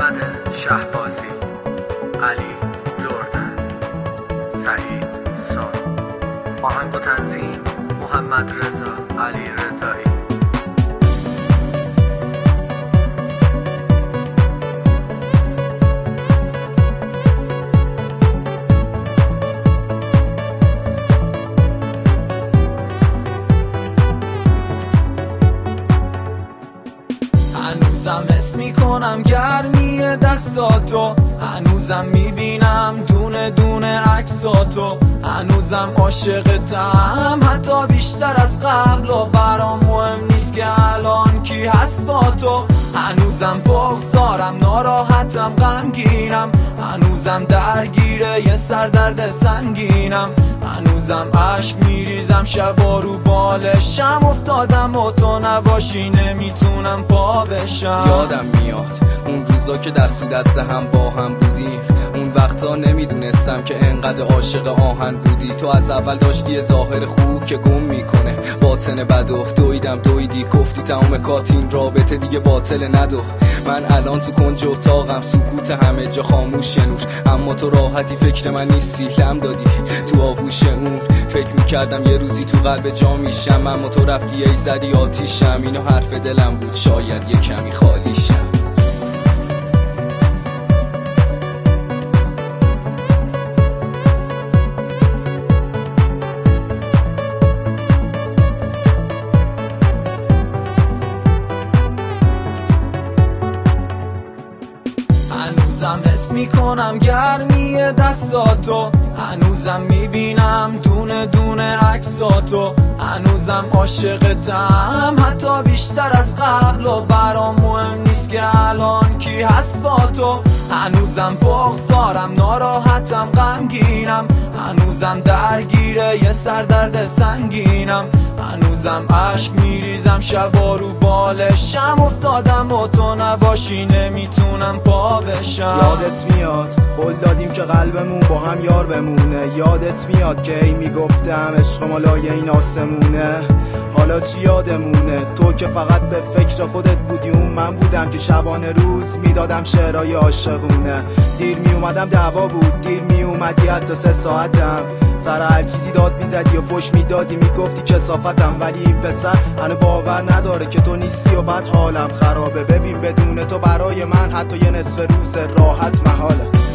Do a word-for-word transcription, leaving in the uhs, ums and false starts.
محمد شهبازی، علی جردن، سعید سام. آهنگ و تنظیم محمد رضا علی رضایی. هنوزم حس میکنم گرمی دستاتو، هنوزم میبینم دونه دونه عکساتو، هنوزم عاشقتم حتی بیشتر از قبل و برام مهم نیست که الان کی هست با تو. هنوزم بغض دارم، ناراحتم، غمگینم، هنوزم درگیره یه سردرد سنگینم، هنوزم عشق میریزم شبا رو بالشم، افتادم و تو نباشی نمیتونم پا بشم. یادم میاد اون روزا که دست و دست هم با هم بودیم، اون وقتا نمیدونستم که انقدر عاشق آهن بودی. تو از اول داشتی ظاهر خوب که گم میکنه باطن بدو، دویدم دویدی گفتی تمام کاتین رابطه دیگه باطل ندو. من الان تو کنج اتاقم، سکوت همه جا خاموش نور، اما تو راحتی فکر من نیستی، لم دادی تو آغوش اون. فکر میکردم یه روزی تو قلب جا میشم، اما تو رفتی ای زدی آتیشم. اینو حرف دلم بود، شاید یه کمی خالیشم. هنوزم حس میکنم گرمی دستاتو، هنوزم میبینم دونه دونه عکساتو، هنوزم عاشقتم حتی بیشتر از قبل و برام مهم نیست که الان کی هست با تو. هنوزم بغض دارم، ناراحتم، غمگینم، هنوزم درگیره یه سردرد سنگینم، هنوزم عشق میریزم شبا رو بالشم، افتادم و تو نباشی نمیتونم پا بشم. یادت میاد قول دادیم که قلبمون با هم یار بمونه، یادت میاد که ای میگفتم عشق ما لایه این آسمونه. حالا چی یادمونه؟ تو که فقط به فکر خودت بودی، اون من بودم که شبانه روز میدادم شعرهای عاشقونه. دیر می اومدم دعوا بود، دیر می اومدی حتی سه ساعتم، سر هر چیزی داد میزدی و فش میدادی میگفتی کثافتم. ولی این پسر هنو باور نداره که تو نیستی و بعد حالم خرابه. ببین بدون تو برای من حتی یه نصف روز راحت محاله.